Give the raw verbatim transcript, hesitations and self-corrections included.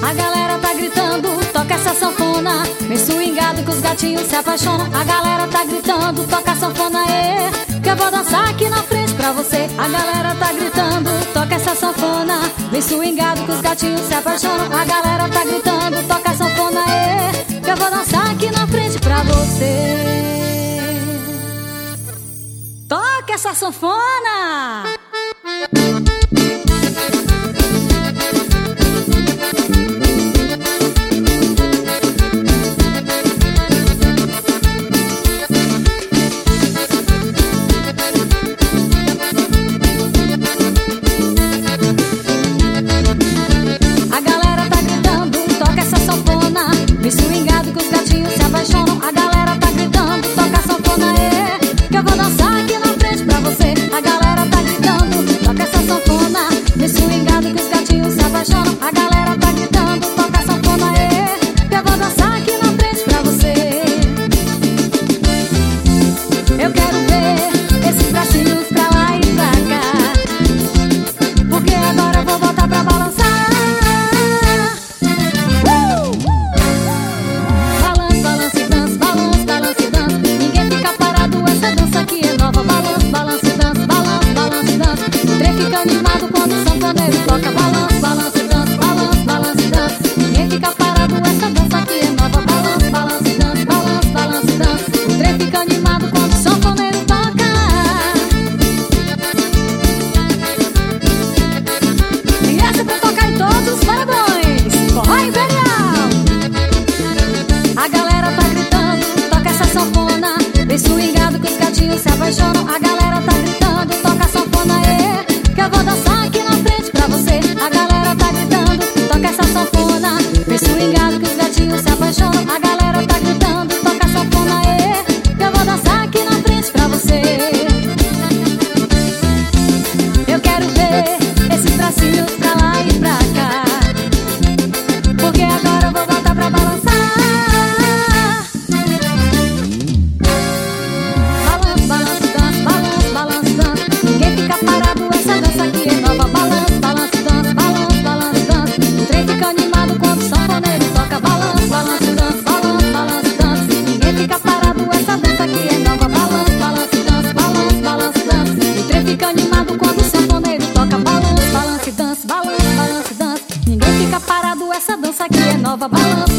A galera tá gritando, toca essa sanfona, vem swingado que os gatinhos se apaixonam. A galera tá gritando, toca a sanfona, é, que eu vou dançar aqui na frente pra você. A galera tá gritando, toca essa sanfona, vem swingado que os gatinhos se apaixonam. A galera tá gritando, toca a sanfona, é, que eu vou dançar aqui na frente pra você. Toca essa sanfona! Swingado que os gatinhos se apaixonam. A galera tá gritando, toca a sanfona, é, que eu vou dançar aqui na frente pra você. A galera tá gritando, toca essa sanfona, me swingado que os gatinhos se apaixonam. A galera tá gritando, toca a sanfona, é, que eu vou dançar aqui na frente pra você. Eu quero ver esses bracinhos pra lá e pra cá, porque agora eu vou botar pra balançar. Animado quando o sanfoneiro toca. Balanço, balanço e dança, balanço, balanço e dança. Ninguém fica parado, essa dança aqui é nova. Balanço, balanço e dança, balanço, balanço e dança. O trem fica animado quando o sanfoneiro toca. E essa é pra tocar em todos os paredões. Forró Imperial. A galera tá gritando, toca essa sanfona, vem swingado que os gatinhos se apaixonam. A galera tá gritando, toca a sanfona, é, que eu vou dançar aqui na frente pra você. A galera tá gritando, toca essa sanfona, vem swingado que os gatinhos se apaixonam. A galera tá gritando, toca a sanfona, é, que eu vou dançar aqui na frente pra você. Eu quero ver esses bracinhos pra lá e pra cá, porque agora eu vou voltar pra balançar. Balanço, balanço, dança, balanço, balanço, dança. Ninguém fica parado, essa dança aqui é nova. Balanço, balanço, dança, balanço, balanço, dança. O trem fica animado quando o sanfoneiro toca. Balanço, balanço, dança, balanço, balanço, dança. Ninguém fica parado, essa dança aqui é nova. Balanço, balanço, dança, balanço, balanço, dança. O trem fica animado quando o sanfoneiro toca. Balanço, balanço, dança, balanço, balanço, dança. Ninguém fica parado, essa dança aqui é nova. Balanço.